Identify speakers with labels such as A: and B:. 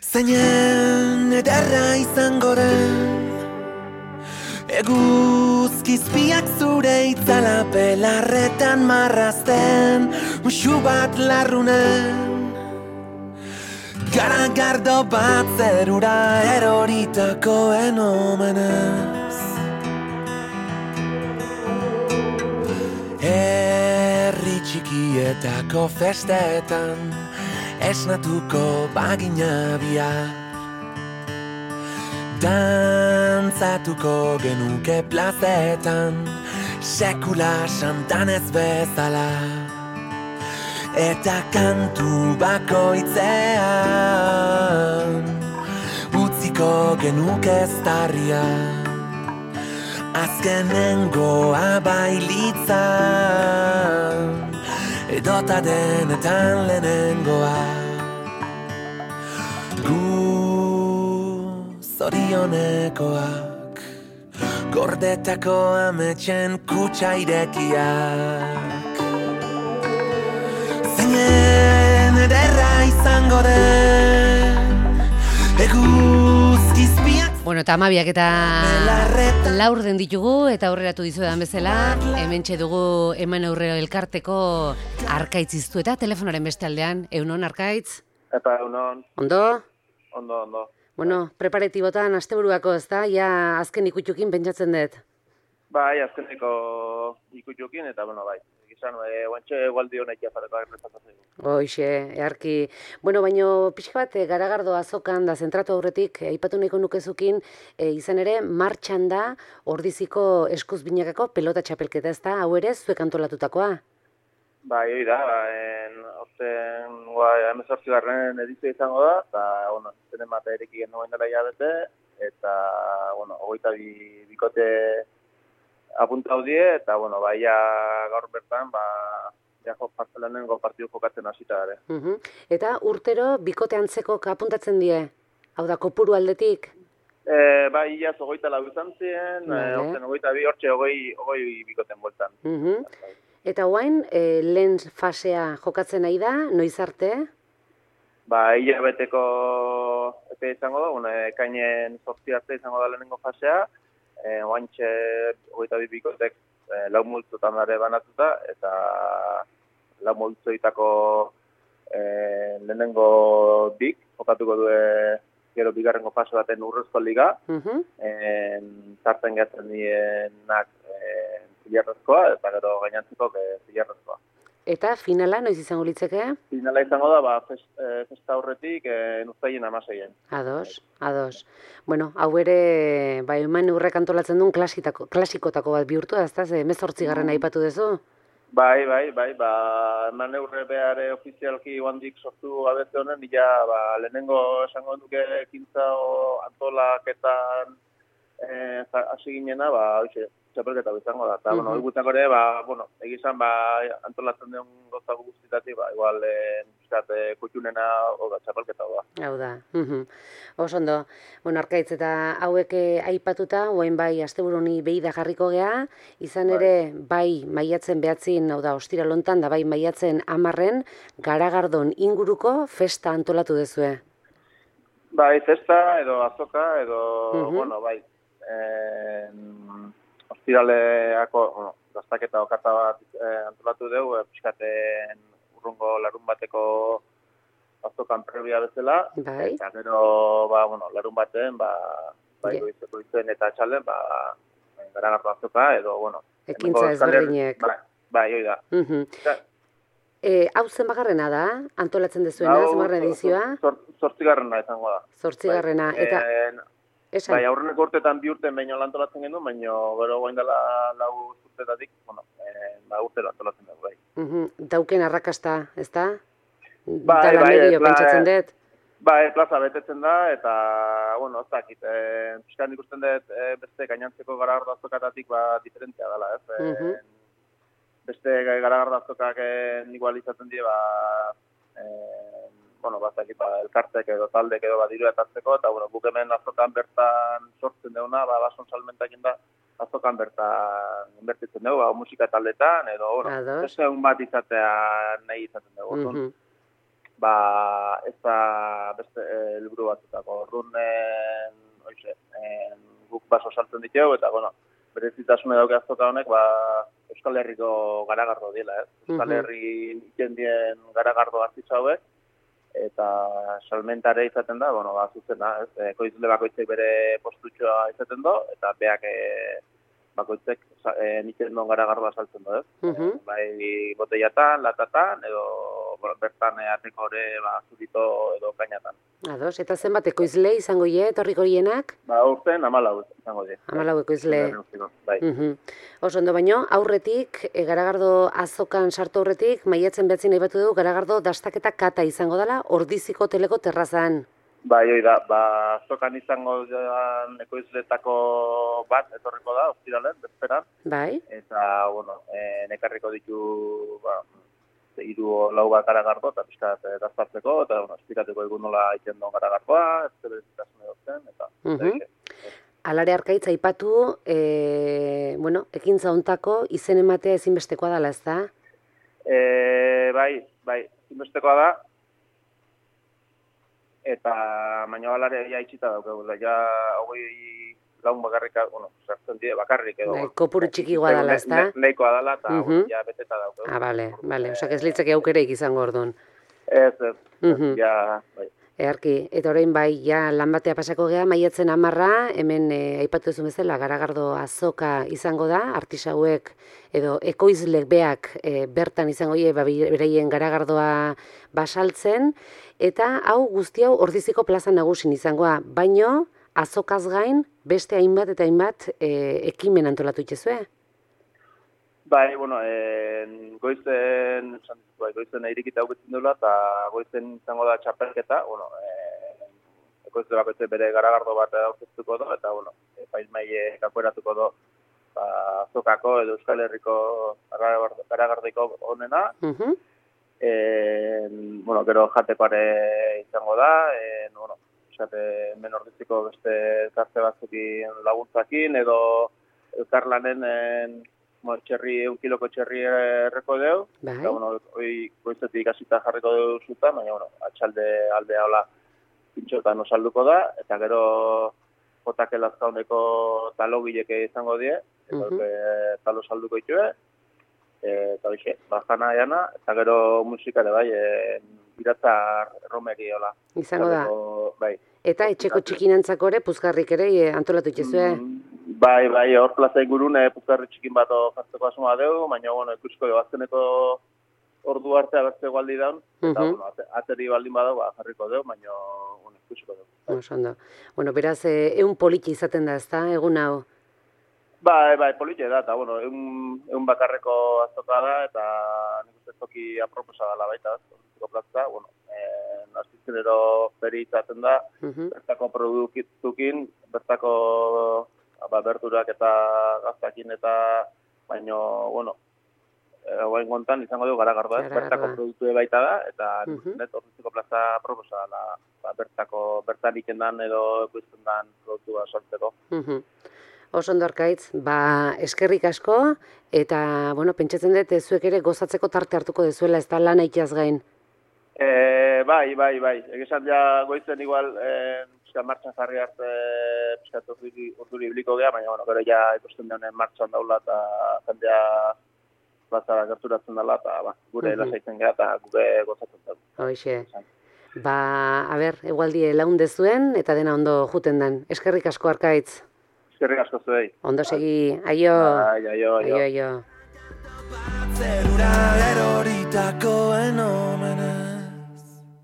A: Zeinen ederra izango den Eguzkizpiak zure itzala belarretan marrazten Muxu bat larrunen Garagardo bat zerura eroritakoen omenez Herri txikietako festetan Esnatuko bagina bihar Dantzatuko genuke plazetan Sekula santanez bezala Eta kantu bakoitzean Utziko genuke eztarria Azkenengoa bailitzan Edota denetan lehenengoa Gu zorionekoak Gordetako ametxen kutsa irekiak Zeinen ederra izango den Eguzkizpiak
B: Bueno, eta amabiak eta laur den ditugu eta aurreratu dizuedan bezala hementxe dugu eman aurrero elkarteko Arkaitz iztu eta telefonaren beste aldean. Eunon, Arkaitz?
C: Eta eunon.
B: Ondo?
C: Ondo.
B: Bueno, preparatibotan asteburuako ez da, ja azken ikutxukin pentsatzen dut.
C: Bai, azkeneko ikutxukin eta bai. Gizan, guantxe gualdi honek jafareko errezatzen.
B: Hoxe, eharki. Bueno, baino pixka bat Garagardo azokan da zentratu aurretik, aipatu nahiko nukezukin, izan ere, martxan da ordiziko eskuz binakako pelota txapelketa ez da, hau ere, zuek antolatutakoa?
C: Bai, hori da, orten 18. edizio izango da, eta, zenen bat eriki genuen dela jabete, eta, 22 bikote apuntau die, eta, ja gaur bertan, Barcelonen partidu jokatzen hasita ere.
B: Eta urtero bikote antzeko apuntatzen die? Hau da, kopuru aldetik?
C: Bai, iaz 24 izan ziren, orten 22, hortxe 20 bikoten bueltan.
B: Eta guain, lehen fasea jokatzen nahi da, noiz arte?
C: Hilabeteko epe izango da, ekainen 8 arte izango da lehenengo fasea, oantxe 22 bikotek lau multzotan dara banatuta, eta lau multzoitako lehenengo bik, jokatuko du gero bigarrengo fase baten urrezko liga, tarten gehatzen dienak zilarrezkoa, eta gero gainantziko zilarrezkoa.
B: Eta finala noiz izango litzeke?
C: Finala izango da, festa horretik uztaien 16.
B: Ados. Bueno, hau ere, eman urrek antolatzen duen klasikotako bat bihurtu da, ez da, 18. aipatu duzu?
C: Bai, eman eurre behar ofizialki guandik sortu gabetze honen, lehenengo esango duke ekintza antolaketan hasi ginena, txapelketa izango da. Eta, hori gutako ere, egizan, antolatzen den gozak guztitatik, igual, kutxunena, txapelketa da.
B: Hau da. Osondo, Arkaitz, eta hauek aipatuta, oain bai, asteburuni behi da jarriko gea, izan ere, bai, maiatzen behatzin, hau da, ostira lontan, da bai, maiatzen 10, Garagardon inguruko festa antolatu dezue.
C: Bai, festa, edo azoka, edo, bai, ostiraleako, gaztaketa okata bat antolatu dugu, pixkaten urrungo larun bateko azokan prebia bezala, eta gero, larun baten, goizeko izuen eta txalen, Garagardo azoka, edo,
B: ekintza ezberdinek.
C: Bai, hori da.
B: Hau zenbagarrena da, antolatzen dezuena, zenbagarren edizioa?
C: 8. izango da.
B: 8. eta...
C: Bai, aurreneko urtetan 2 urten baino antolatzen genuen, baina gero goain dela 4 urtetatik, urtero antolatzen dugu, bai.
B: Dauken arrakasta, ez da?
C: Bai,
B: pentsatzen dut?
C: Bai, plaza betetzen da, eta, ez dakit, pixkan ikusten dut beste gainantzeko Garagardo azokatatik diferentzia dela, ez? Beste Garagardo azokak igual izaten die, elkartek edo taldek edo diru etartzeko, eta guk hemen azokan bertan sortzen deuna, bason salmentakin da, azokan bertan inbertitzen dugu, musika taldetan, edo, beste egun bat izatea nahi izaten dugu. ez da beste helburu batzutako. Orduan, guk baso saltzen ditu, eta, bueno, berezitasune dauke azoka honek, Euskal Herriko garagardo dela, ez? Euskal Herri ikendien garagardo artista hauek, eta salmentare izaten da, bueno, zuzena, ez? Ekoizle bakoitzek bere postutxoa izaten do, eta beak bakoitzek nikendon garagardoa saltzen do, ez? Bai botellatan, latatan, edo bertan ateko hori zurito edo kainatan.
B: Ados, eta zenbat ekoizle izango etorriko hienak?
C: Urten 14 izango die.
B: 14 ekoizle.
C: Bai.
B: Oso ondo, baino, aurretik, garagardo azokan sartu aurretik, maiatzen behatzen nahi batu dugu, garagardo dastaketa kata izango dela, Ordiziko hoteleko terrazan.
C: Bai, hoi da, azokan izango ekoizletako bat etorriko da, ostiralen, bezperan.
B: Bai.
C: Eta, bueno, nekarriko ditu, 3-4 garagardo, eta pixkat daztatzeko, eta, bueno, esplikatuko egun nola ikendon garagardoa, ez berezitasune dozten, eta...
B: Alare Arkaitz aipatu, ekintza hontako izen ematea ezinbestekoa dela, ez da?
C: Bai, ezinbestekoa da, eta baina alare itxita daukegu, ja, laun bakarrik, sartzen die bakarrik edo.
B: Kopuru txikikoa dela, ez da?
C: Nahikoa dela, eta ja beteta daukegu.
B: Bale, osak ez litzake aukereik izango orduan.
C: Ez, ja, bai.
B: Earki, eta orain bai, ja, lan batea pasako geha, maiatzen 10, hemen aipatu duzun bezala, garagardo azoka izango da, artisauek edo ekoizlek beak bertan izango beraien garagardoa basaltzen, eta hau guzti hau Ordiziko plaza nagusin izangoa, baino azokaz gain beste hainbat eta hainbat ekimen antolatu itxezue?
C: Bai, bueno, goizen irikita auketzen dula, eta goizen izango da txapelketa, bueno, ekoizle bakoitze bere garagardo bat aurkeztuko do, eta, bueno, paismaile kakoeratuko do, azokako edo Euskal Herriko garagardoiko honena, bueno, gero jatekoare izango da, bueno, hemen Ordiziko beste elkarte batzukin laguntzakin, edo elkarlanen txerri, 1 kiloko txerri erreko deu, eta, bueno, hoi goizetik ikasita jarriko deu zuta, baina, bueno, atxalde aldea hola pintxotan osalduko da, eta gero jotake lazkauneko talo gileke izango die, talo salduko itue, eta hoxe, jana jana, eta gero musikare bai, iratzar erromeri hola.
B: Izango da.
C: Bai.
B: Eta etxeko txikinantzako ere, puzgarrik ere antolatu itxezue?
C: Bai, hor plaza ingurun puzgarri txikin bat jartzeko asmoa dugu, baina, bueno, ikusko azkeneko ordu arte abertzeko aldi daun, eta, bueno, ateri baldin badago jarriko dugu, baina, bueno, ikusko dugu.
B: Ondo. Bueno, beraz, egun politi izaten da, ezta, egun hau?
C: Bai, politi da, eta, bueno, egun bakarreko azoka da, eta nik uste toki aproposa dela baita, Ordiziko plaza, bueno, astizenero feri izaten da, bertako produktukin, bertako berturak eta gaztakin eta, baino, bueno, guain gontan izango dugu garagardoa, bertako produktu baita da, eta Ordiziko plaza proposa da, bertan ikendan edo ekoizten dan produktua sortzeko.
B: Oso ondo Arkaitz, eskerrik asko, eta, bueno, pentsatzen dut, zuek ere gozatzeko tarte hartuko dezuela, ez da lan aikiaz gain.
C: Bai. Egesan ja goizen igual, martxan jarri arte, urduri ibliko geha, baina, bueno, gero ja ikusten dehonen martxan daula, eta jendea plaza gerturatzen dela, eta gure lasaitzen geha, eta gure gozatzen dut.
B: Hoxe. Egualdi launde zuen, eta dena ondo juten den. Eskerrik asko Arkaitz.
C: Eskerrik asko zuei.
B: Ondo segi, aio.
C: Aio.
A: Zerura eroritako eno